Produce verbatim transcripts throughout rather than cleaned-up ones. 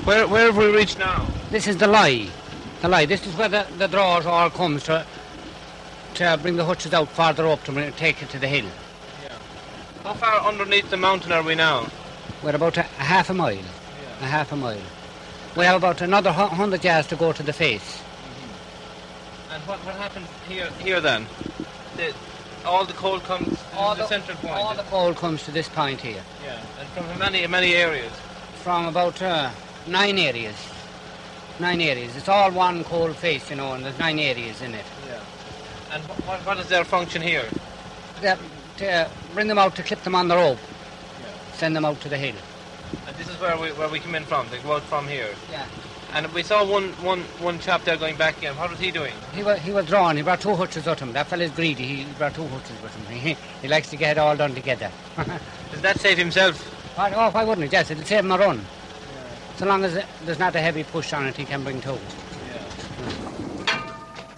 Where where have we reached now? This is the lie. The lie. This is where the, the drawers all comes to to bring the hutches out farther up to bring, take it to the hill. Yeah. How far underneath the mountain are we now? We're about a, a half a mile. Yeah. A half a mile. We have about another hu- hundred yards to go to the face. Mm-hmm. And what, what happens here here then? The, all the coal comes all to the, the central point? All the coal comes to this point here. Yeah. And from many, many areas? From about uh, nine areas. Nine areas. It's all one coal face, you know, and there's nine areas in it. Yeah. And what, what is their function here? They're, to uh, bring them out to clip them on the rope. Yeah. Send them out to the hill. And this is where we where we come in from. They go out from here. Yeah. And we saw one, one, one chap there going back again. What was he doing? He was he was drawn. He brought two hutches with him. That fella's greedy. He brought two hutches with him. He, he likes to get it all done together. Does that save himself? Why, oh, why wouldn't it? Yes, it'll save him a run. So long as there's not a heavy push on it, he can bring two. Yeah.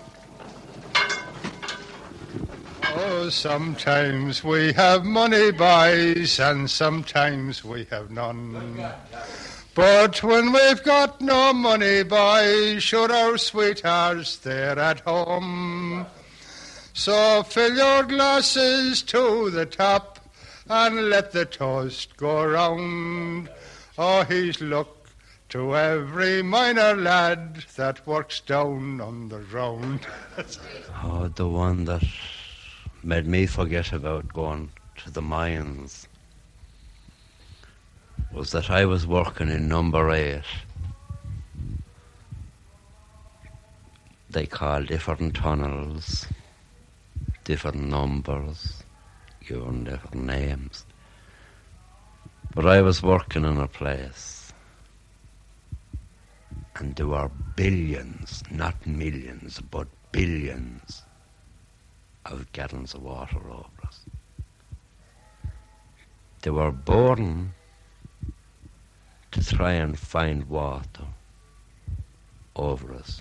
Oh, sometimes we have money, boys, and sometimes we have none. But when we've got no money, boys, sure our sweethearts, they're at home. So fill your glasses to the top and let the toast go round. Oh, he's look to every miner lad that works down on the round. Oh, the one that made me forget about going to the mines was that I was working in number eight. They call different tunnels, different numbers, given different names. But I was working in a place, and there were billions, not millions, but billions of gallons of water over us. They were boring to try and find water over us.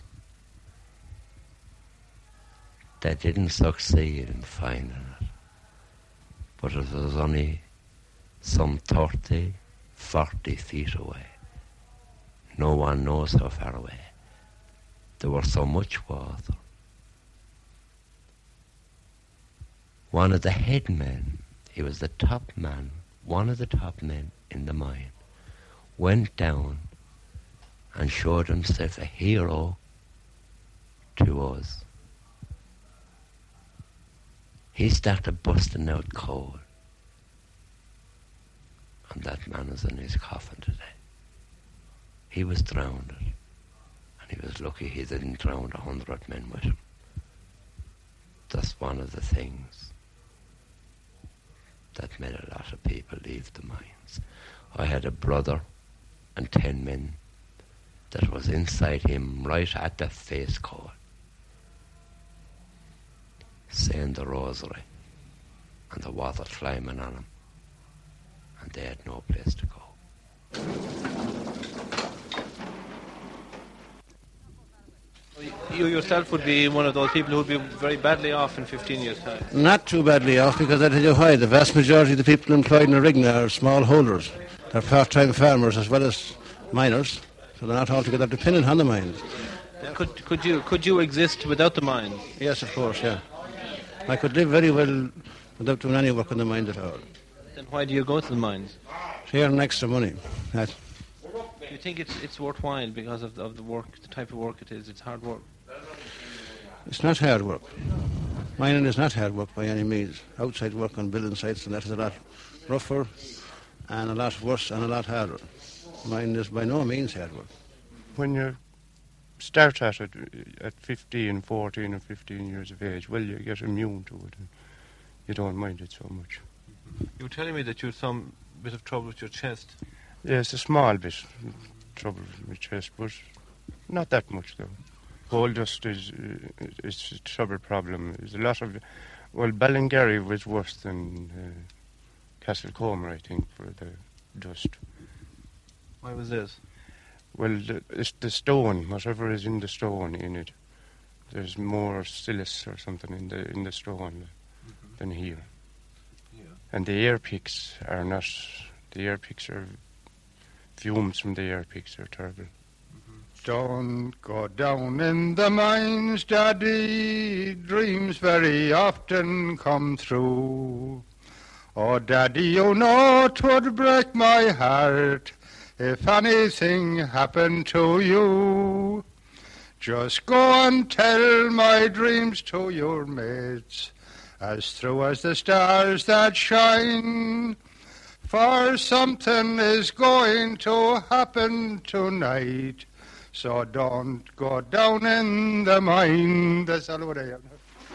They didn't succeed in finding it, but it was only some thirty, forty feet away. No one knows how far away. There was so much water. One of the head men, he was the top man, one of the top men in the mine, went down and showed himself a hero to us. He started busting out coal, and that man is in his coffin today. He was drowned, and he was lucky he didn't drown a hundred men with him. That's one of the things that made a lot of people leave the mines. I had a brother and ten men that was inside him right at the face coal, saying the rosary, and the water climbing on them, and they had no place to go. You yourself would be one of those people who would be very badly off in fifteen years' time. Not too badly off, because I tell you why, the vast majority of the people employed in the rig now are small holders. They're part-time farmers as well as miners, so they're not altogether dependent on the mines. Could could you could you exist without the mines? Yes, of course, yeah. I could live very well without doing any work in the mines at all. Then why do you go to the mines? To earn extra money. That. Do you think it's it's worthwhile because of the, of the work, the type of work it is? It's hard work. It's not hard work. Mining is not hard work by any means. Outside work on building sites, and that is a lot rougher and a lot worse and a lot harder. Mining is by no means hard work. When you start at it at fifteen, fourteen or fifteen years of age, well, you get immune to it and you don't mind it so much. You were telling me that you had some bit of trouble with your chest. Yes, a small bit trouble with my chest, but not that much though. Coal dust is uh, is a trouble problem. There's a lot of, well, Ballingarry was worse than uh, Castlecomer, I think, for the dust. Why was this? Well, the, it's the stone, whatever is in the stone in it. There's more silice or something in the in the stone mm-hmm. than here. Yeah. And the air picks are not. The air picks are fumes from the air picks are terrible. Don't go down in the mines, Daddy, dreams very often come true. Oh, Daddy, you know 'twould break my heart if anything happened to you. Just go and tell my dreams to your mates, as true as the stars that shine, for something is going to happen tonight. So don't go down in the mine. That's all what I have.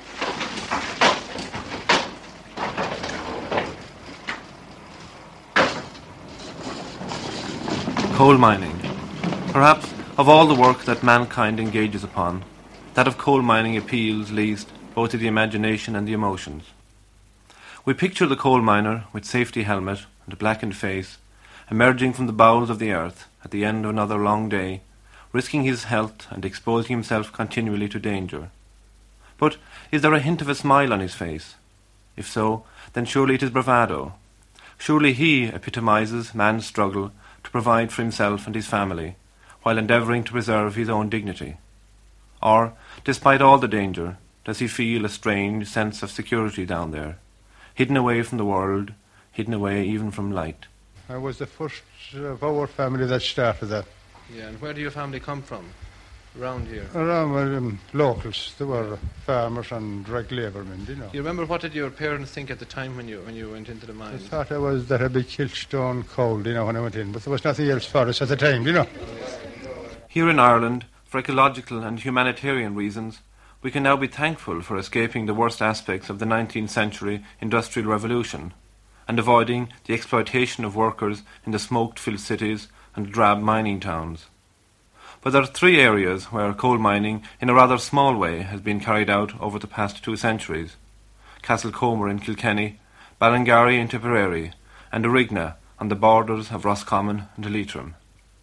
Coal mining. Perhaps of all the work that mankind engages upon, that of coal mining appeals least both to the imagination and the emotions. We picture the coal miner with safety helmet and a blackened face, emerging from the bowels of the earth at the end of another long day, risking his health and exposing himself continually to danger. But is there a hint of a smile on his face? If so, then surely it is bravado. Surely he epitomizes man's struggle to provide for himself and his family, while endeavouring to preserve his own dignity. Or, despite all the danger, does he feel a strange sense of security down there, hidden away from the world, hidden away even from light? I was the first of our family that started that. Yeah, and where do your family come from? Around here? Around um, locals. They were farmers and direct labourmen, you know. Do you remember what did your parents think at the time when you when you went into the I mine? thought I was that I'd be killed stone cold, you know, when I went in, but there was nothing else for us at the time, you know. Here in Ireland, for ecological and humanitarian reasons, we can now be thankful for escaping the worst aspects of the nineteenth century Industrial Revolution and avoiding the exploitation of workers in the smoke-filled cities and drab mining towns. But there are three areas where coal mining in a rather small way has been carried out over the past two centuries: Castlecomer in Kilkenny, Ballingarry in Tipperary, and Arigna on the borders of Roscommon and Leitrim.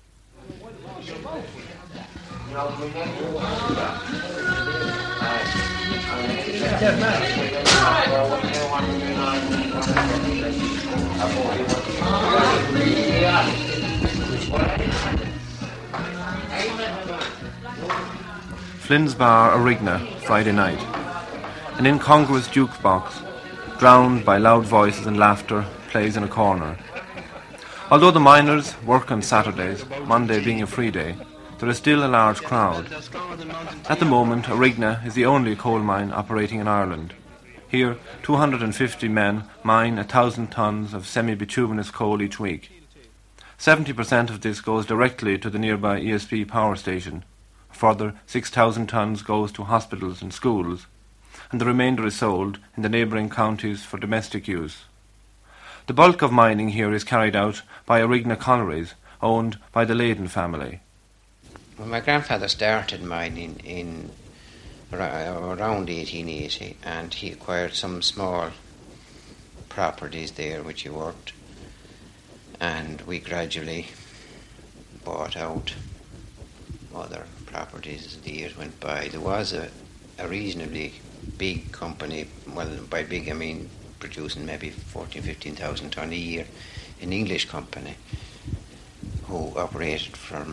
Flynn's Bar, Arigna, Friday night. An incongruous jukebox, drowned by loud voices and laughter, plays in a corner. Although the miners work on Saturdays, Monday being a free day, there is still a large crowd. At the moment, Arigna is the only coal mine operating in Ireland. Here, two hundred fifty men mine a thousand tons of semi-bituminous coal each week. seventy percent of this goes directly to the nearby E S B power station. A further six thousand tons goes to hospitals and schools, and the remainder is sold in the neighbouring counties for domestic use. The bulk of mining here is carried out by Arigna collieries, owned by the Leyden family. Well, my grandfather started mining in around eighteen eighty, and he acquired some small properties there which he worked, and we gradually bought out other properties as the years went by. There was a, a reasonably big company, well, by big I mean producing maybe fourteen, fifteen thousand tonne a year, an English company who operated from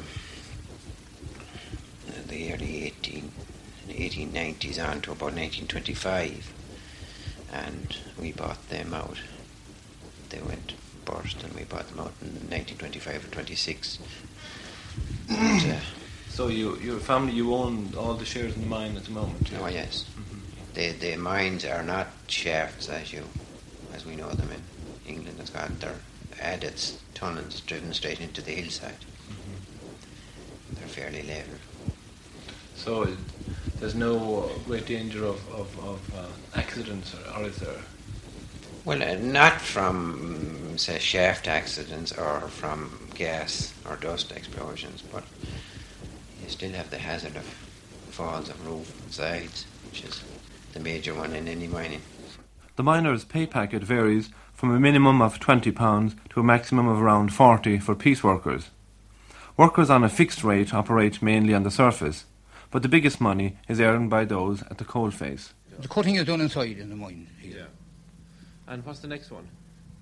the early eighteen, eighteen nineties on to about nineteen twenty-five, and we bought them out. They went burst and we bought them out in nineteen twenty-five or twenty-six. And, uh, So you, your family, you own all the shares in the mine at the moment? oh yes. Mm-hmm. The the mines are not shafts as you as we know them in England. It's got their adits, tunnels driven straight into the hillside. Mm-hmm. They're fairly level. So it, there's no great danger of, of, of uh, accidents, or, or is there? Well, uh, not from, say, shaft accidents or from gas or dust explosions, but you still have the hazard of falls of roof and sides, which is the major one in any mining. The miner's pay packet varies from a minimum of twenty pounds to a maximum of around forty for piece workers. Workers on a fixed rate operate mainly on the surface, but the biggest money is earned by those at the coalface. The cutting is done inside in the mine. Yeah. And what's the next one?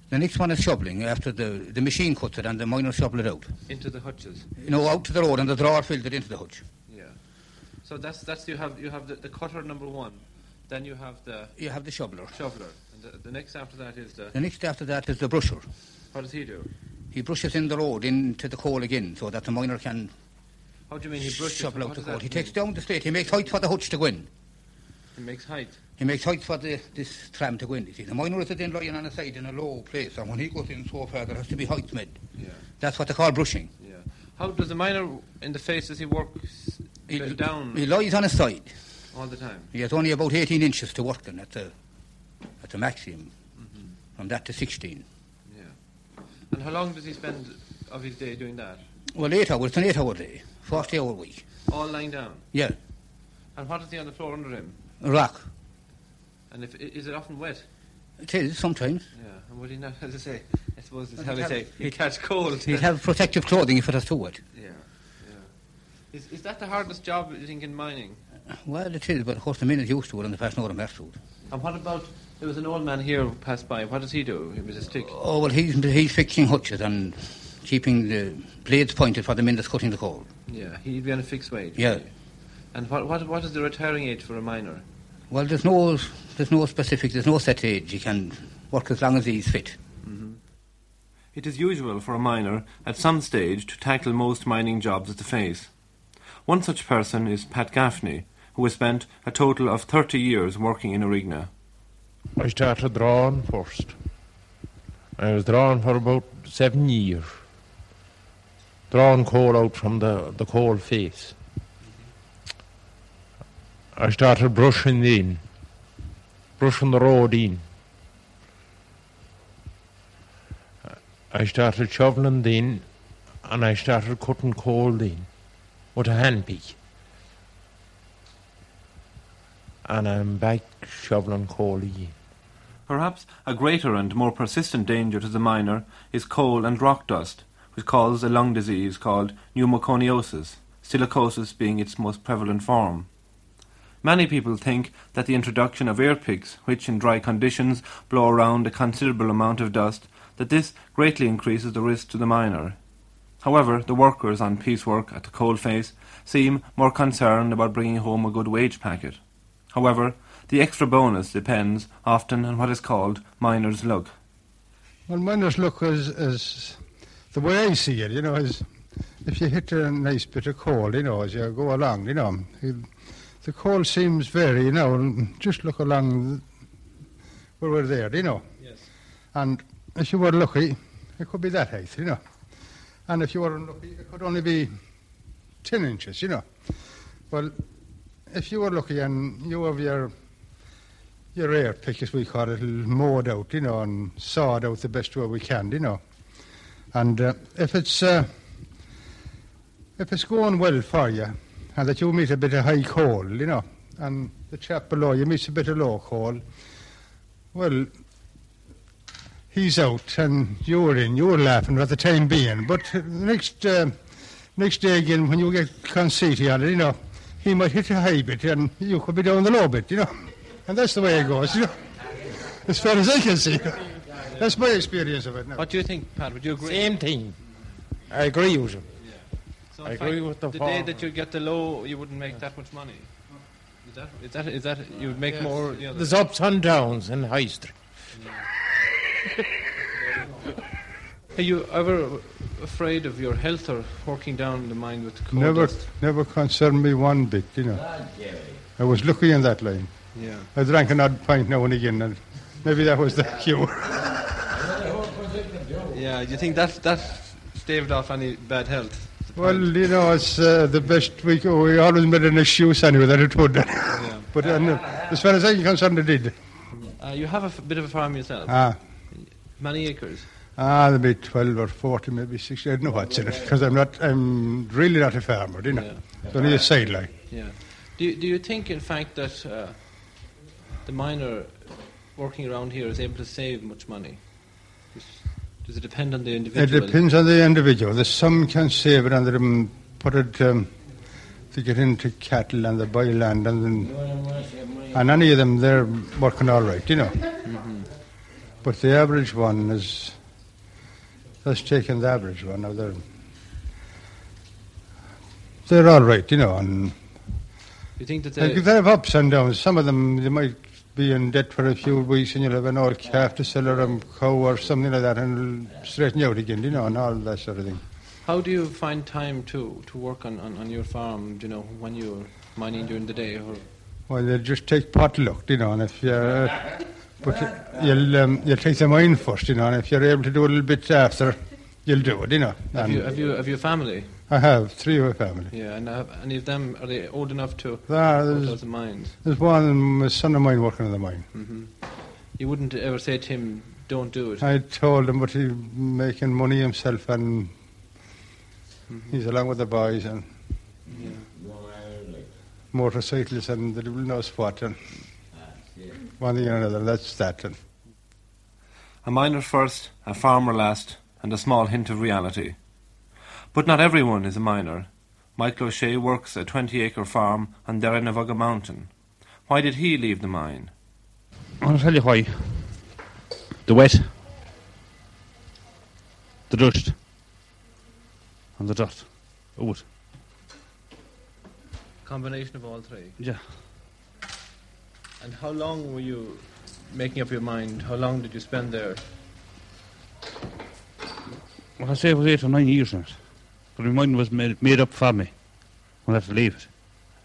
The next one is shoveling after the, the machine cuts it and the miners shovel it out. Into the hutches? You know, out to the road and the drawer filled it into the hutch. Yeah. So that's, that's you have you have the, the cutter number one, then you have the... You have the shoveler. Shoveler. And the, the next after that is the... The next after that is the brusher. What does he do? He brushes in the road into the coal again so that the miner can... How do you mean he brushes? Shovel out what the does coal. that He mean? takes down the slate. He makes height for the hutch to go in. He makes height? He makes height for the, this tram to go in. You see, the miner is then lying on the side in a low place, and when he goes in so far, there has to be height made. Yeah. That's what they call brushing. Yeah. How does the miner in the face, does he work s- He, down he lies on his side. all the time? He has only about eighteen inches to work in at the, at the maximum, Mm-hmm. from that to sixteen. Yeah. And how long does he spend of his day doing that? Well, eight hours, it's an eight-hour day, forty-hour week. All lying down? Yeah, And what is he on the floor under him? a rock. And if, i- is it often wet? It is, sometimes. Yeah. And would he not, as I say, I suppose it's Well, how he'd they have- say, he'd he'd- catch cold. He'd have protective clothing if it has to it. Yeah. Yeah. Is, is that the hardest job, you think, in mining? Well, it is, but of course the men is used to it and the person know them have to it. And what about, there was an old man here who passed by, what does he do with a stick? Oh, well, he's, he's fixing hutches and keeping the blades pointed for the men that's cutting the coal. Yeah, he'd be on a fixed wage. Yeah. wouldn't he? And what, what, what is the retiring age for a miner? Well, there's no, there's no specific, there's no set age. He can work as long as he's fit. It is usual for a miner at some stage to tackle most mining jobs at the face. One such person is Pat Gaffney, who has spent a total of thirty years working in Arigna. I started drawing first. I was drawing for about seven years. Drawing coal out from the, the coal face. I started brushing in, brushing the road in. I started shoveling in, and I started cutting coal in with a hand pick. And I'm back shoveling coal again. Perhaps a greater and more persistent danger to the miner is coal and rock dust, which causes a lung disease called pneumoconiosis, silicosis being its most prevalent form. Many people think that the introduction of air picks, which in dry conditions blow around a considerable amount of dust, that this greatly increases the risk to the miner. However, the workers on piecework at the coalface seem more concerned about bringing home a good wage packet. However, the extra bonus depends often on what is called miner's luck. Well, miner's luck is, is the way I see it, you know, is if you hit a nice bit of coal, you know, as you go along, you know, the coal seems very, you know, just look along where we're there, you know. Yes. And if you were lucky, it could be that height, you know. And if you were unlucky, it could only be ten inches, you know. Well, if you were lucky and you have your your air pick, as we call it, mowed out, you know, and sawed out the best way we can, you know. And uh, if it's uh, if it's going well for you, and that you meet a bit of high coal, you know, and the chap below you meets a bit of low coal, well, he's out and you're in, you're laughing at the time being. But next uh, next day again, when you get conceited on it, you know, he might hit a high bit and you could be down the low bit, you know. And that's the way it goes, you know, as far as I can see. That's my experience of it now. What do you think, Pat? Would you agree? Same thing. I agree with him. So I in agree fact, with the the day farmer. that you get the low, you wouldn't make that much money. Is that is that is that you would make more? You know, There's ups and downs in High Street. Are you ever afraid of your health or working down the mine with coal Never, dust? never concerned me one bit, you know. I was lucky in that line. Yeah. I drank an odd pint now and again, and maybe that was the cure. Yeah. Do you think that that staved off any bad health? Well, you know, it's uh, the best we could. We always made an excuse anyway that it would. Yeah. But uh, no, as far as I'm concerned, it did. Uh, you have a f- bit of a farm yourself. Ah, Many acres. ah, maybe twelve or forty, maybe sixty. I don't know what's in it because I'm not. I'm really not a farmer, you know. Yeah. It's only a sideline. Yeah. Do you, do you think, in fact, that uh, the miner working around here is able to save much money? Does, does it depend on the It individual? depends on the individual. There's some can save it and they um, put it um, to get into cattle and they buy land and then, and any of them they're working all right, you know. Mm-hmm. But the average one is, let's take in the average one. Now they're, they're all right, you know. And you think that they, they... they have ups and downs. Some of them, they might be in debt for a few weeks and you'll have an old calf to sell or a cow or something like that and it'll straighten you out again, you know, and all that sort of thing. How do you find time to, to work on, on, on your farm, you know, when you're mining during the day? Or? Well, you just take pot luck, you know, and if you're... Uh, but you'll, um, you'll take the mine first, you know, and if you're able to do a little bit after, you'll do it, you know. Have you, have you have you a family? I have, three of a family. Yeah, and have any of them, are they old enough to ah, go to the mines? There's one, a son of mine working in the mine. Mm-hmm. You wouldn't ever say to him, don't do it? I told him, but he's making money himself and mm-hmm. he's along with the boys and yeah. motorcycles and the little nose what and one thing or another, that's that. And a miner first, a farmer last, and a small hint of reality. But not everyone is a miner. Michael O'Shea works a twenty-acre farm on Derrynavugga Mountain. Why did he leave the mine? I'll tell you why. The wet, the dust, and the dirt. Wood. Combination of all three? Yeah. And how long were you making up your mind? How long did you spend there? Well, I say it was eight or nine years in it. But my mind was made, made up for me when I had to leave it.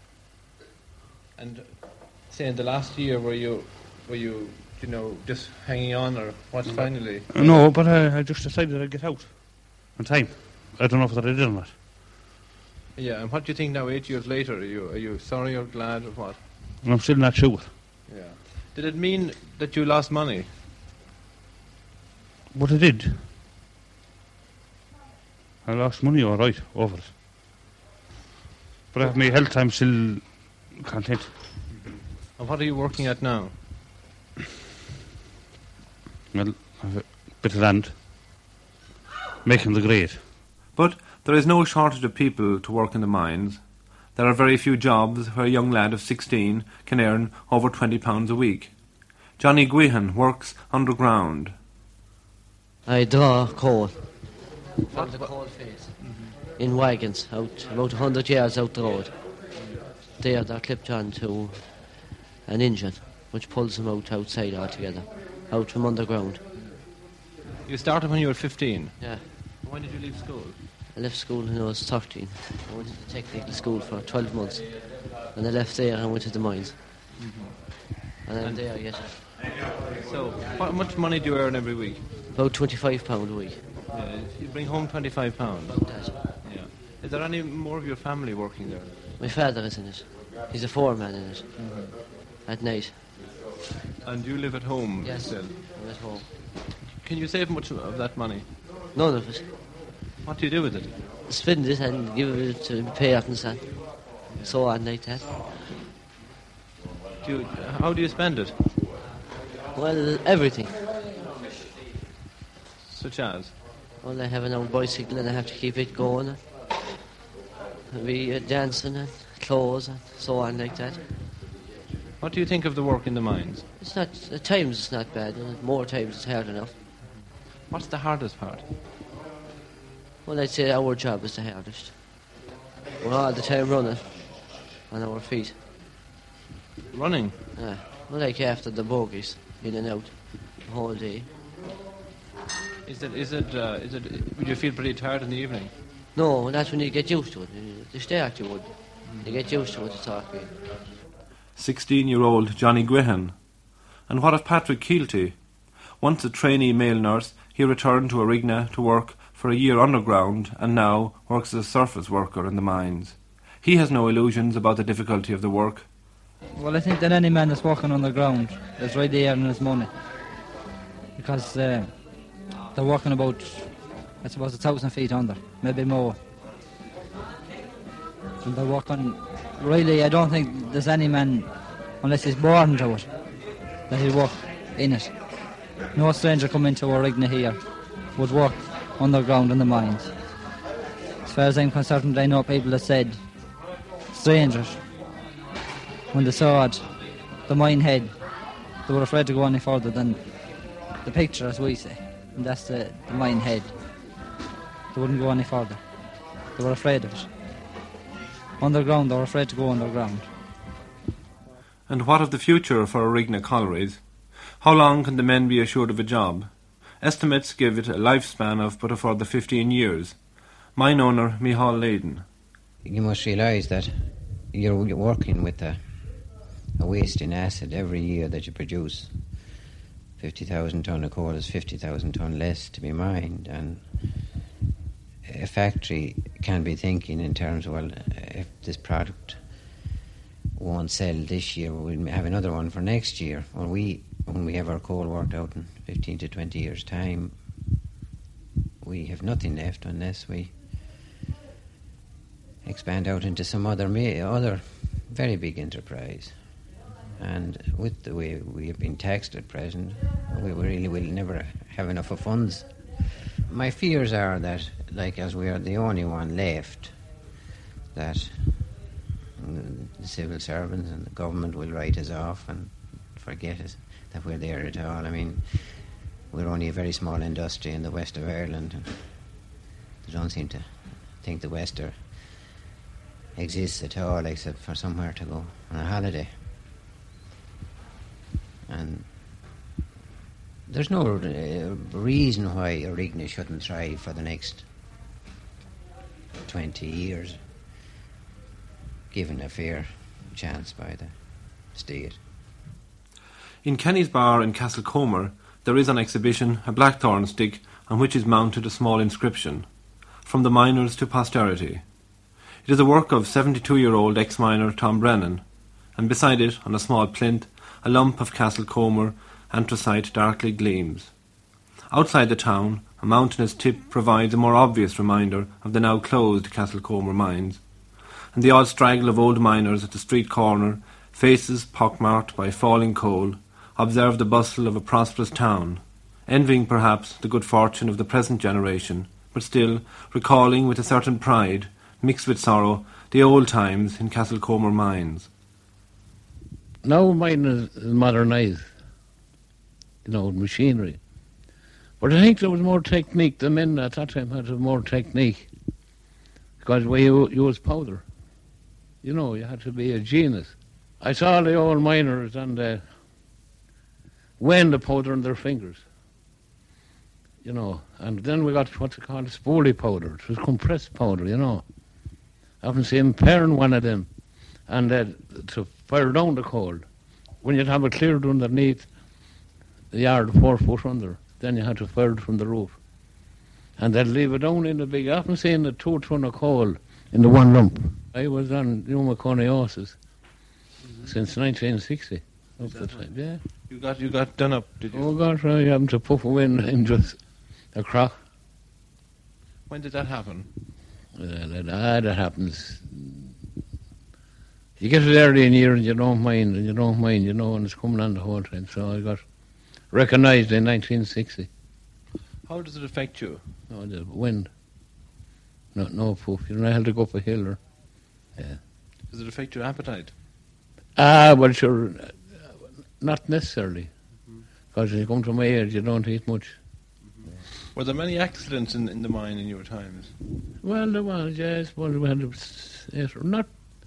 And say in the last year, were you, were you, you know, just hanging on, or what finally? Uh, no, but I, I just decided I'd get out on time. I don't know if that I did or not. Yeah, and what do you think now, eight years later? Are you, are you sorry or glad or what? And I'm still not sure. Yeah. Did it mean that you lost money? What I did. I lost money, all right, over it. But I have my health, I'm still content. Mm-hmm. And what are you working at now? Well, I have a bit of land, making the grade. But there is no shortage of people to work in the mines. There are very few jobs where a young lad of sixteen can earn over twenty pounds a week. Johnny Guihan works underground. I draw coal from the coal fields mm-hmm. in wagons out about one hundred yards out the road. There they're clipped on to an engine which pulls them out outside altogether, out from underground. You started when you were fifteen? Yeah. When did you leave school? I left school when I was thirteen. I went to the technical school for twelve months. And I left there and I went to the mines. Mm-hmm. And I'm and there yet. So, how much money do you earn every week? About twenty-five pounds a week. Yeah, you bring home twenty-five pounds? About that. Yeah. Is there any more of your family working there? My father is in it. He's a foreman in it. Mm-hmm. At night. And you live at home yes, still? I'm at home. Can you save much of that money? None of it. What do you do with it? Spend it and give it to pay off and son. So on like that. Do you, how do you spend it? Well, everything. Such as? Well, I have an old bicycle and I have to keep it going. And be uh, dancing and clothes and so on like that. What do you think of the work in the mines? It's not, at times it's not bad, and more times it's hard enough. What's the hardest part? Well, I'd say our job is the hardest. We're all the time running on our feet. Running? Yeah. Well, like after the bogies, in and out, the whole day. Is it, is it, uh, is it, would you feel pretty tired in the evening? No, that's when you get used to it. The start you would. You get used to it, it's all good. sixteen-year-old Johnny Guihan. And what of Patrick Keelty? Once a trainee male nurse, he returned to Arigna to work for a year underground and now works as a surface worker in the mines. He has no illusions about the difficulty of the work. Well, I think that any man that's working underground is right there earning his money. Because uh, they're working about, I suppose, a thousand feet under, maybe more. And they're working, really, I don't think there's any man, unless he's born to it, that he'll work in it. No stranger come into Arigna here would work underground in the mines. As far as I'm concerned, I know people that said, strangers, when they saw it, the mine head, they were afraid to go any further than the picture, as we say, and that's the, the mine head. They wouldn't go any further. They were afraid of it. Underground, they were afraid to go underground. And what of the future for Arigna collieries? How long can the men be assured of a job? Estimates give it a lifespan of but a further fifteen years. Mine owner, Michal Leyden. You must realise that you're working with a, a wasting acid every year that you produce. fifty thousand tonne of coal is fifty thousand tonne less to be mined, and a factory can be thinking in terms of, well, if this product won't sell this year, we'll have another one for next year. Well, we, when we have our coal worked out in fifteen to twenty years' time, we have nothing left unless we expand out into some other ma- other very big enterprise. And with the way we have been taxed at present, we really will never have enough of funds. My fears are that, like, as we are the only one left, that the civil servants and the government will write us off and forget us, that we're there at all. I mean, we're only a very small industry in the west of Ireland, and they don't seem to think the west are, exists at all, except for somewhere to go on a holiday. And there's no uh, reason why Arigna shouldn't thrive for the next twenty years, given a fair chance by the state. In Kenny's Bar in Castlecomer, there is on exhibition a blackthorn stick on which is mounted a small inscription, "From the miners to posterity." It is a work of seventy-two-year-old ex-miner Tom Brennan, and beside it, on a small plinth, a lump of Castlecomer anthracite darkly gleams. Outside the town, a mountainous tip provides a more obvious reminder of the now closed Castlecomer mines, and the odd straggle of old miners at the street corner, faces pockmarked by falling coal, observe the bustle of a prosperous town, envying perhaps the good fortune of the present generation, but still recalling with a certain pride, mixed with sorrow, the old times in Castlecomer mines. Now mine is modernised, you know, machinery. But I think there was more technique. The men at that time had more technique because we use powder. You know, you had to be a genius. I saw the old miners and uh, weighing the powder in their fingers, you know. And then we got what's called spoolie powder. It was compressed powder, you know. I often see him pairing one of them and uh, to fire down the coal. When you'd have it cleared underneath the yard, four foot under, then you had to fire it from the roof. And they'd leave it down in the big, I often seen the two ton of coal in the one lump. I was on pneumoconiosis mm-hmm. since nineteen sixty. Up the time, yeah. You got you got done up, did you? Oh gosh, I happened to puff away in, in just a crock. When did that happen? Uh, that, ah, that happens. You get it early in the year and you don't mind, and you don't mind, you know, and it's coming on the whole time. So I got recognised in nineteen sixty. How does it affect you? Oh, the wind. No, no puff. You don't have to go up a hill or, yeah. Does it affect your appetite? Ah, well, sure, uh, not necessarily. Because mm-hmm. you come to my age, you don't eat much. Mm-hmm. Were there many accidents in, in the mine in your times? Well, there was, yes. Well, we had yes, not.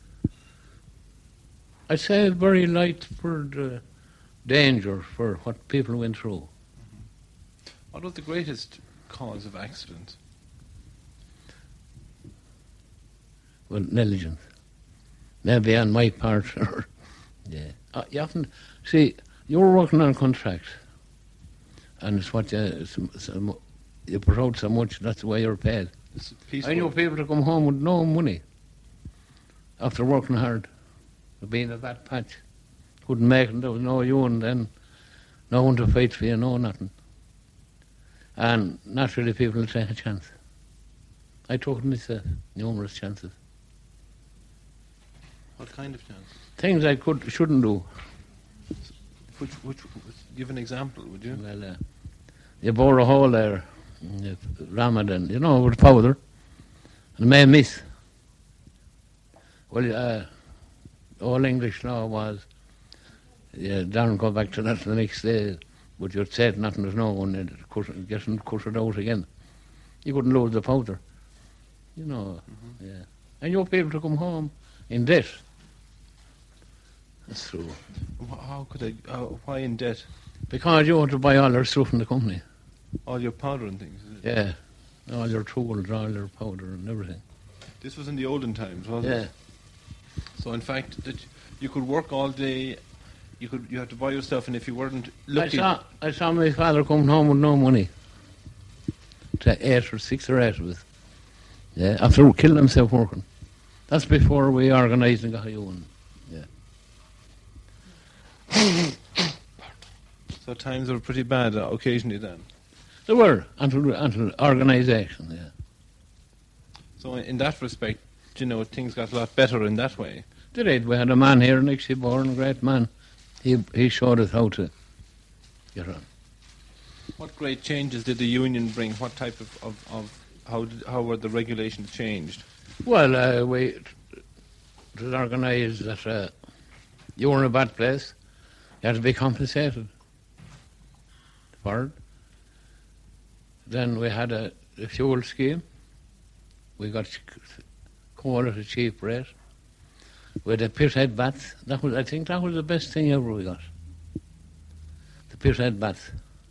I'd say very light for the danger for what people went through. Mm-hmm. What was the greatest cause of accident? Well, negligence. Maybe on my part, or yeah. Uh, you often see you're working on a contract, and it's what you it's, it's, um, you put out so much. That's the way you're paid. I know people to come home with no money after working hard, being at that patch, couldn't make it. There was no union then, no one to fight for you, no nothing. And naturally, people will take a chance. I took myself numerous chances. What kind of chance? Things I could shouldn't do. Which, which, give an example, would you? Well, uh, you bore a hole there, Ramadan, you know, with powder, and it may miss. Well, uh, all English law was, yeah, don't go back to that the next day. But you'd say nothing, there's no one in it, cut, getting cut it out again. You couldn't load the powder. You know, mm-hmm. yeah. And you'll be able to come home in debt. That's true. How could I, how, why in debt? Because you want to buy all your stuff in the company. All your powder and things, is it? Yeah. All your tools, all your powder and everything. This was in the olden times, wasn't yeah. it? So in fact, that you could work all day, you could you had to buy your stuff, and if you weren't lucky... I saw, I saw my father coming home with no money. To eight or six or eight of us. Yeah, after killing himself working. That's before we organised and got you one. Yeah. So times were pretty bad uh, occasionally then? They were, until, until organisation, yeah. So in that respect, you know, things got a lot better in that way. They did. We had a man here, Nick Seaborn, a great man. He he showed us how to get on. What great changes did the union bring? What type of, of, of how did, how were the regulations changed? Well, uh, we it was organised that uh, you were in a bad place, you had to be compensated for it. Then we had a, a fuel scheme. We got coal at a cheap rate. We had a pithead bath. That was, I think, that was the best thing ever we got. The pithead bath.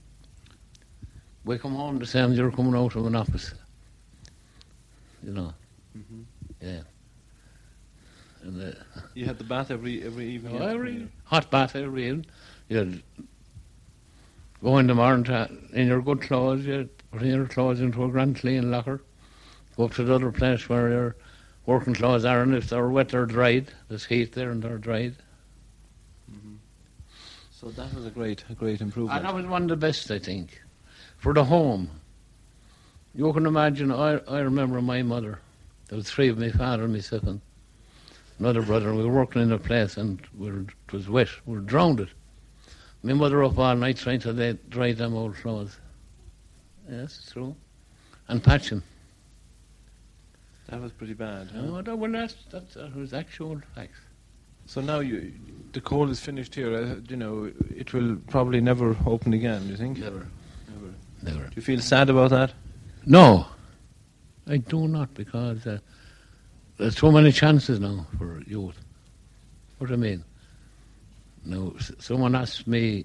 We come home the same as you're coming out of an office. You know. Mm-hmm. Yeah. And uh, you had the bath every every evening. Oh, every hot bath every evening. You'd go in the morning to, in your good clothes. You'd put your clothes into a grand clean locker. Go up to the other place where your working clothes are, and if they're wet, they're dried. There's heat there, and they're dried. Mm-hmm. So that was a great, a great improvement. And that was one of the best, I think, for the home. You can imagine. I I remember my mother. There was three of my father and myself and another brother, and we were working in a place, and we were, it was wet. We were drowned. My mother up all night trying to lay, dry them old clothes. Yes, it's true. And patching. That was pretty bad. Huh? No, that, well, that's, that, that was actual facts. So now you, the coal is finished here. Uh, you know, it will probably never open again. Do you think? Never, never, never. Do you feel sad about that? No, I do not, because uh, there's so many chances now for youth. What do I mean? Now, s- someone asked me,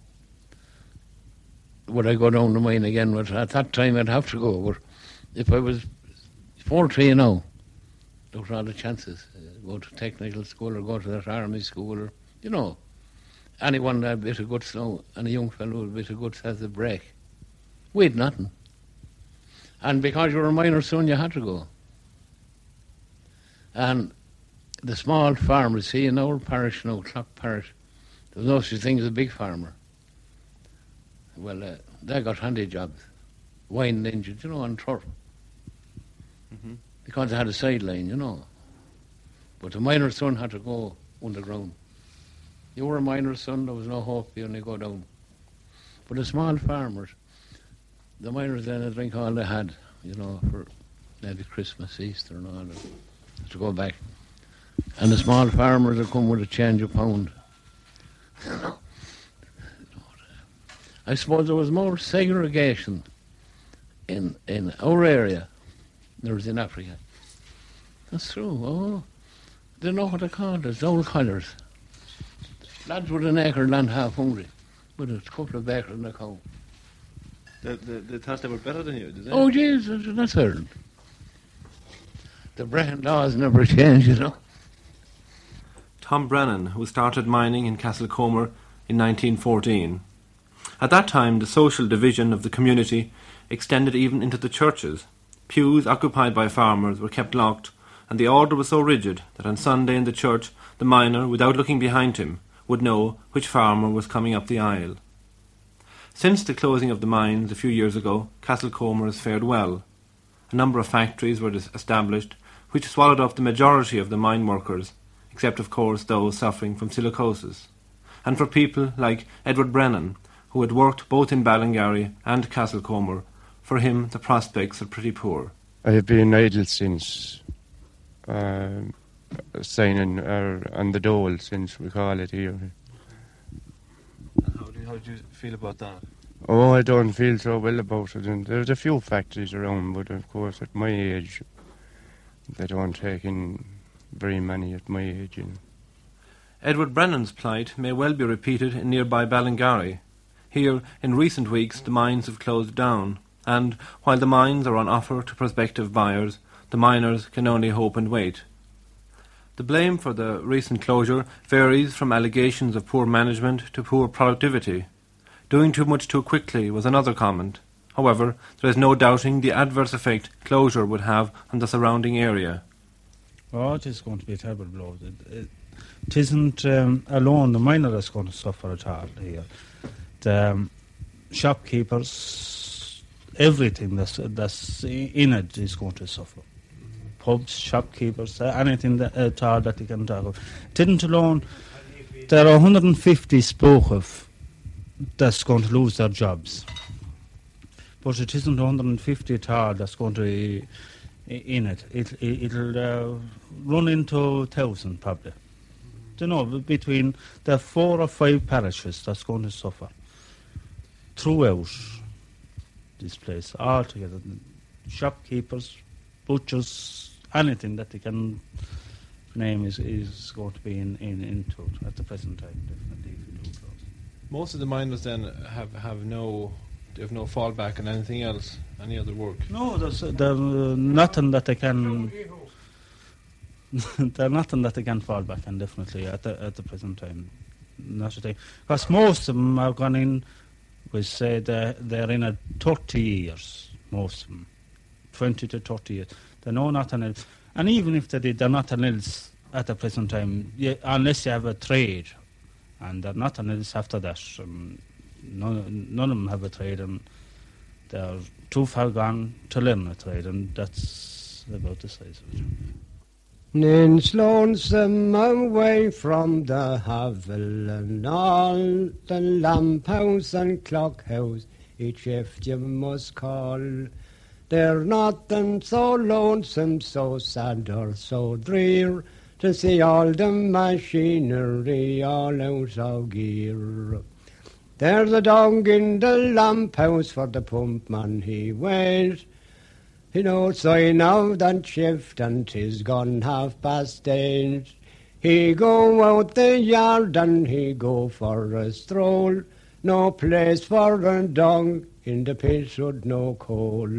would I go down the mine again? But at that time, I'd have to go. But if I was forty now, those are the chances. Uh, go to technical school or go to that army school, or, you know, anyone that had a bit of guts now, and a young fellow with a bit of guts has a break. We'd nothing. And because you were a minor son, you had to go. And the small farmers, see, in our parish now, Clock Parish, there was no such thing as a big farmer. Well, uh, they got handy jobs, winding engines, you know, on turf. Mm-hmm. Because they had a sideline, you know. But the minor son had to go underground. You were a minor son, there was no hope, you only go down. But the small farmers, the miners then would drink all they had, you know, for maybe Christmas, Easter and all that, to go back. And the small farmers would come with a change of pound. I suppose there was more segregation in in our area than there was in Africa. That's true. Oh, they know what they call it, it's old colours. Lads with an acre land half hungry, with a couple of acres and a cow. They, they, they thought they were better than you, did they? Oh, jeez, that's, that's certain. The Brehon laws never change, you know. Tom Brennan, who started mining in Castlecomer in nineteen fourteen. At that time, the social division of the community extended even into the churches. Pews occupied by farmers were kept locked, and the order was so rigid that on Sunday in the church, the miner, without looking behind him, would know which farmer was coming up the aisle. Since the closing of the mines a few years ago, Castlecomer has fared well. A number of factories were established, which swallowed up the majority of the mine workers, except of course those suffering from silicosis. And for people like Edward Brennan, who had worked both in Ballingarry and Castlecomer, for him the prospects are pretty poor. I have been idle since uh, signing uh, on the dole, since we call it here. And how do you, how do you feel about that? Oh, I don't feel so well about it. And there's a few factories around, but of course, at my age, they don't take in very many at my age. You know. Edward Brennan's plight may well be repeated in nearby Ballingarry. Here, in recent weeks, the mines have closed down, and while the mines are on offer to prospective buyers, the miners can only hope and wait. The blame for the recent closure varies from allegations of poor management to poor productivity. Doing too much too quickly was another comment. However, there is no doubting the adverse effect closure would have on the surrounding area. Oh, it is going to be a terrible blow. It, it, it isn't um, alone the miner that's going to suffer at all here. The um, shopkeepers, everything that's, that's in it is going to suffer. Pubs, shopkeepers, uh, anything that, at all that you can talk about. It isn't alone. There are one hundred fifty Spokov that's going to lose their jobs. But it isn't one hundred fifty at all that's going to be in it. it, it it'll uh, run into one thousand probably. You know, between the four or five parishes that's going to suffer throughout this place altogether. Shopkeepers, butchers, anything that they can name is, is going to be in, in into it at the present time, definitely. If you do close. Most of the miners then have, have no they have no fallback on anything else, any other work. No, there's, there's uh, nothing that they can. There's nothing that they can fall back on, definitely at the at the present time. Not a thing, because most of them have gone in. We say they're, they're in a thirty years. Most of them, twenty to thirty years. They know nothing else, and even if they did, they're nothing else at the present time, yeah, unless you have a trade, and they're nothing else after that. Um, none, none of them have a trade, and they're too far gone to learn a trade, and that's about the size of it. Nin's lonesome away from the Havel and all the lamp house and clock house, each shift you must call. They're nothing so lonesome, so sad or so drear, to see all the machinery all out of gear. There's a dog in the lamp house for the pump man he waits. He knows sign of that shift and 'tis gone half past eight. He go out the yard and he go for a stroll. No place for a dog in the pit with no coal.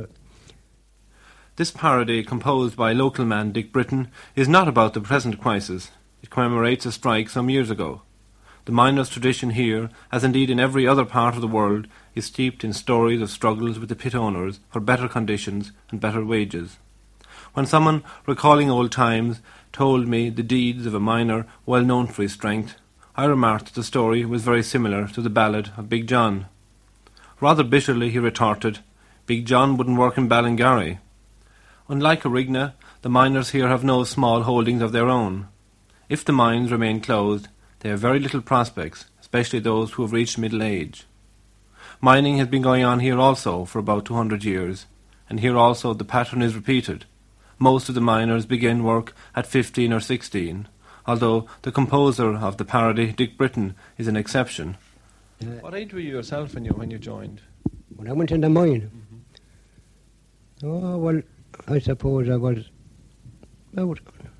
This parody, composed by local man Dick Britton, is not about the present crisis. It commemorates a strike some years ago. The miners' tradition here, as indeed in every other part of the world, is steeped in stories of struggles with the pit owners for better conditions and better wages. When someone, recalling old times, told me the deeds of a miner well known for his strength, I remarked that the story was very similar to the ballad of Big John. Rather bitterly he retorted, Big John wouldn't work in Ballingarry. Unlike Arigna, the miners here have no small holdings of their own. If the mines remain closed, they have very little prospects, especially those who have reached middle age. Mining has been going on here also for about two hundred years, and here also the pattern is repeated. Most of the miners begin work at fifteen or sixteen, although the composer of the parody, Dick Britton, is an exception. Uh, what age were you yourself when you, when you joined? When I went in the mine? Mm-hmm. Oh, well, I suppose I was about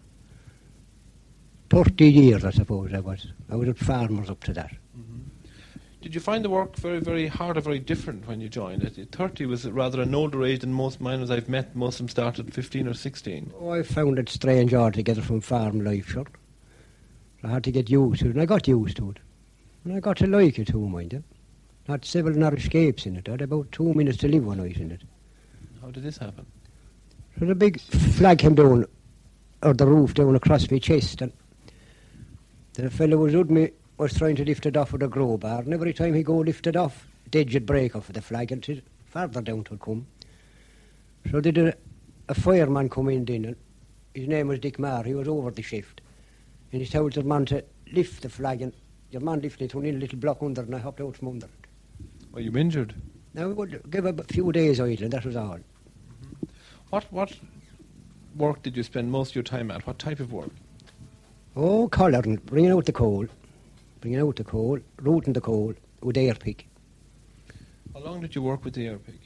thirty years, I suppose I was. I was at farmers up to that. Mm-hmm. Did you find the work very, very hard or very different when you joined? At thirty was rather an older age than most miners I've met. Most of them started at fifteen or sixteen. Oh, I found it strange altogether from farm life, sure. I had to get used to it, and I got used to it. And I got to like it too, mind you. Not civil nor escapes in it. I had about two minutes to live one night in it. How did this happen? So the big flag came down, or the roof down across my chest, and the fellow was with me was trying to lift it off with a crowbar, and every time he go lift it off, the edge would break off of the flag, and it farther down it would come. So did a, a fireman come in then, and his name was Dick Marr, he was over the shift, and he told the man to lift the flag, and your man lifted it, went in a little block under, and I hopped out from under it. Were you injured? Now we would give a few days idle, and that was all. Mm-hmm. What, what work did you spend most of your time at? What type of work? Oh, collaring, bringing out the coal, bringing out the coal, rooting the coal, with air pick. How long did you work with the air pick?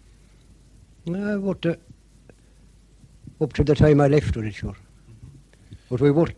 Uh, what, uh, up to the time I left with it, sure. Mm-hmm. But we worked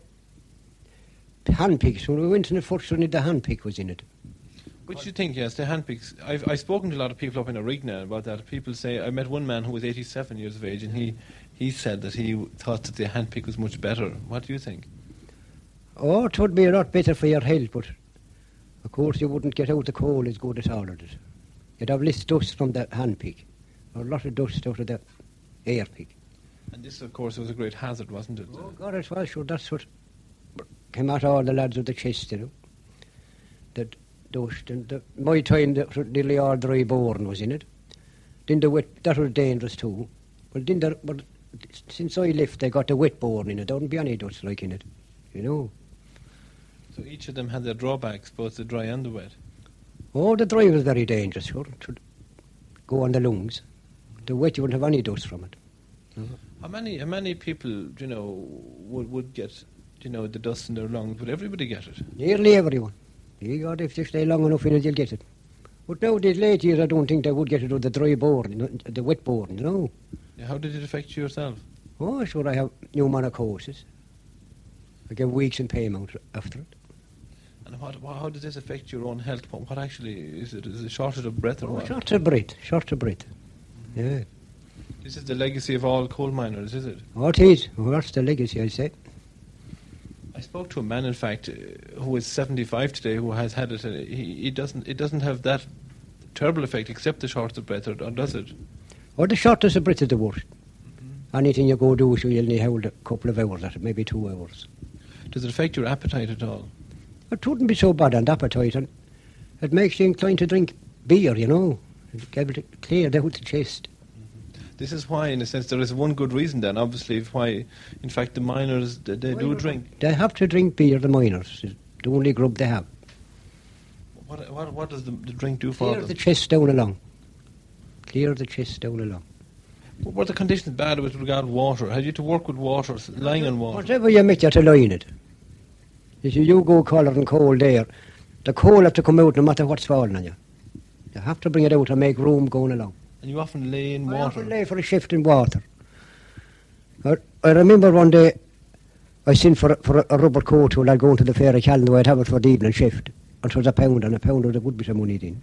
hand picks. When we went in it first, only the hand pick was in it. Which you think, yes, the hand picks. I've I've spoken to a lot of people up in Arigna about that. People say, I met one man who was eighty-seven years of age, and he, he said that he thought that the hand pick was much better. What do you think? Oh, it would be a lot better for your health, but of course you wouldn't get out the coal as good as all of it. You'd have less dust from the hand pick, or a lot of dust out of the air pick. And this, of course, was a great hazard, wasn't it? Oh, God, it was, sure. That's what came out all the lads with the chest, you know. That dust, and the, my time, the, nearly all dry born was in it. Then the wet, that was dangerous too. Well, then the, but since I left, they got the wet born in it. There wouldn't be any dust like in it, you know. So each of them had their drawbacks, both the dry and the wet. Oh, the dry was very dangerous, sure. It would go on the lungs. The wet, you wouldn't have any dust from it. Mm-hmm. How many, how many people, you know, would would get, you know, the dust in their lungs? Would everybody get it? Nearly everyone. You God, if you stay long enough in it, you'll get it. But now, these late years, I don't think they would get it with the dry born, you know, the wet born, you know. Yeah, how did it affect you yourself? Oh, sure, I have pneumonicosis. I get weeks in payment after it. And what, how does this affect your own health? What, what actually, is it, is it shortage of breath or Oh, what? short of breath, short of breath. Yeah. This is the legacy of all coal miners, is it? Oh, it is. Well, that's the legacy, I say. I spoke to a man, in fact, uh, who is seventy-five today, who has had it. Uh, he, he doesn't. It doesn't have that terrible effect, except the shortness of breath, or, or does it? Oh, the shortness of breath is the worst. Mm-hmm. Anything you go do, so you'll only hold a couple of hours at it, maybe two hours. Does it affect your appetite at all? It wouldn't be so bad on the appetite, and it makes you inclined to drink beer, you know, and get able to clear out the chest. This is why, in a sense, there is one good reason then, obviously, why, in fact, the miners, they, they do drink. They have to drink beer, the miners. It's the only grub they have. What, what, what does the, the drink do for Clear them? the chest down along. Clear the chest down along. Were the conditions bad with regard to water? Had you to work with water, lying on water? Whatever you make, you have to lie in it. If you go colouring coal there, the coal have to come out no matter what's falling on you. You have to bring it out and make room going along. And you often lay in I water? often lay for a shift in water. I, I remember one day I sent for, a- for a, a rubber coat when I'd go into the fair of Callan, I'd have it for the evening shift. And it was a pound, and a pound there would be some money then.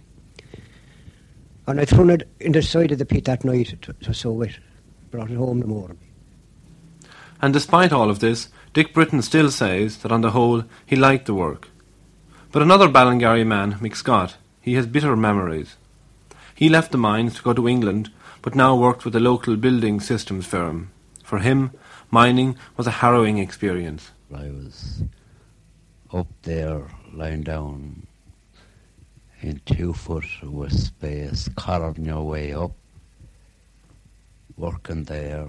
And I threw it in the side of the pit that night. It, it was so wet. Brought it home in the morning. And despite all of this, Dick Britton still says that on the whole he liked the work. But another Ballingarry man, Mick Scott, he has bitter memories. He left the mines to go to England, but now worked with a local building systems firm. For him, mining was a harrowing experience. I was up there, lying down in two foot of space, carving your way up, working there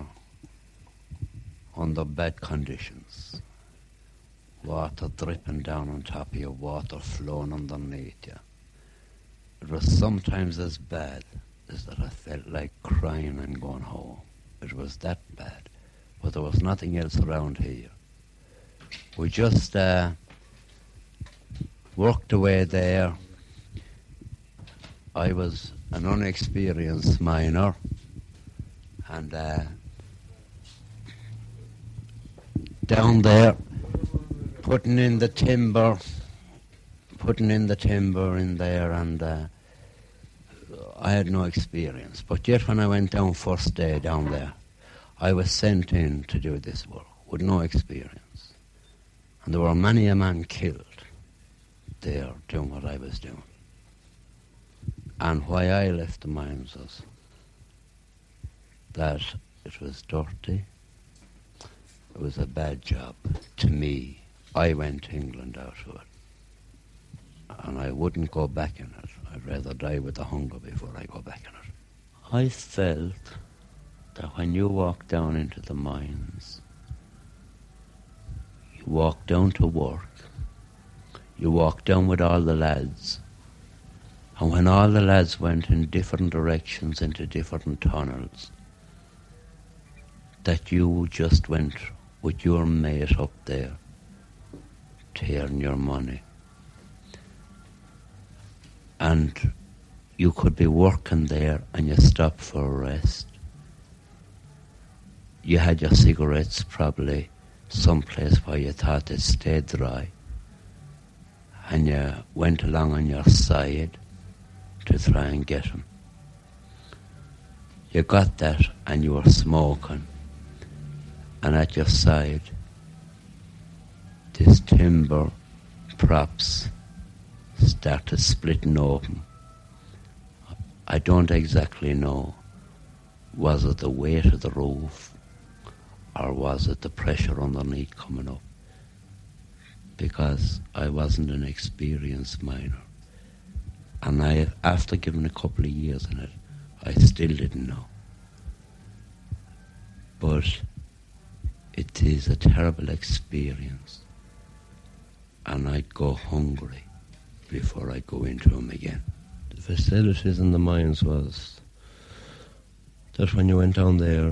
under bad conditions. Water dripping down on top of you, water flowing underneath you. It was sometimes as bad as that I felt like crying and going home. It was that bad. But there was nothing else around here. We just uh, worked away there. I was an unexperienced miner, and uh, down there, putting in the timber, putting in the timber in there, and uh, I had no experience. But yet when I went down first day down there, I was sent in to do this work with no experience. And there were many a man killed there doing what I was doing. And why I left the mines was that it was dirty. It was a bad job to me. I went to England out of it. And I wouldn't go back in it. I'd rather die with the hunger before I go back in it. I felt that when you walk down into the mines, you walk down to work, you walk down with all the lads, and when all the lads went in different directions into different tunnels, that you just went with your mate up there to earn your money. and you could be working there and you stop for a rest. You had your cigarettes probably someplace where you thought they'd stay dry, and you went along on your side to try and get them. You got that and you were smoking, and at your side this timber props started splitting open. I don't exactly know, was it the weight of the roof or was it the pressure underneath coming up? Because I wasn't an experienced miner, and I, after giving a couple of years in it, I still didn't know. But it is a terrible experience, and I'd go hungry before I go into them again. The facilities in the mines was that when you went down there,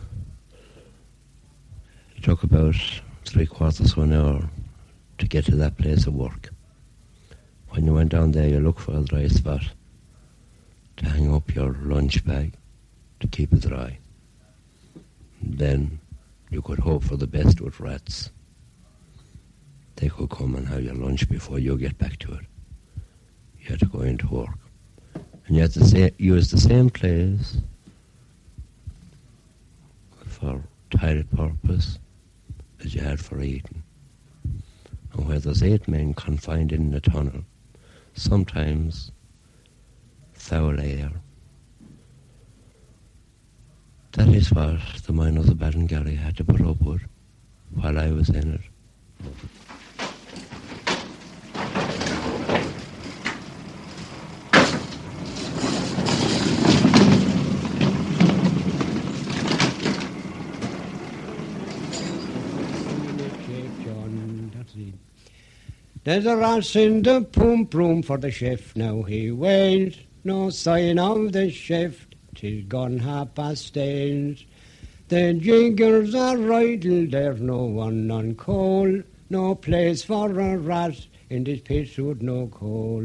it took about three quarters of an hour to get to that place of work. When you went down there, you looked for a dry spot to hang up your lunch bag to keep it dry. Then you could hope for the best with rats. They could come and have your lunch before you get back to it. You had to go into work. And you had to say, use the same place for toilet purpose as you had for eating. And where there's eight men confined in the tunnel, sometimes foul air. That is what the miners of Ballingarry had to put up with while I was in it. There's a ras in the pump room for the shift now. He wailed, no sign of the shift till gone half past eight. The jiggers are idle, there's no one on coal, no place for a rat in this pit with no coal.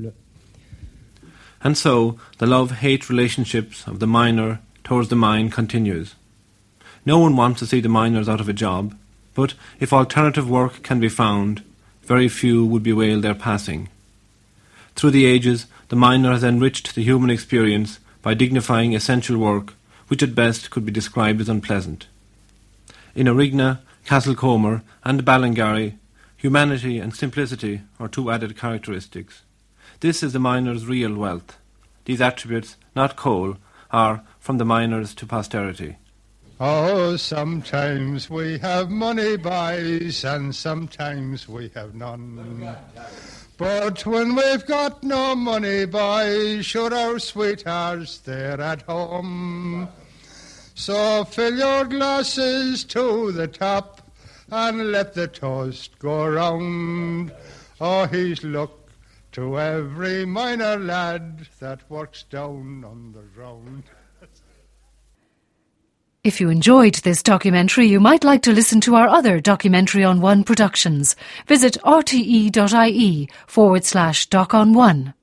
And so the love-hate relationships of the miner towards the mine continues. No one wants to see the miners out of a job, but if alternative work can be found, very few would bewail their passing. Through the ages, the miner has enriched the human experience by dignifying essential work, which at best could be described as unpleasant. In Arigna, Castlecomer and Ballingarry, humanity and simplicity are two added characteristics. This is the miner's real wealth. These attributes, not coal, are from the miners to posterity. Oh, sometimes we have money, boys, and sometimes we have none. But when we've got no money, boys, sure our sweethearts, they're at home. So fill your glasses to the top and let the toast go round. Oh, he's luck to every miner lad that works down on the ground. If you enjoyed this documentary, you might like to listen to our other Documentary on One productions. Visit rte.ie forward slash doc on one.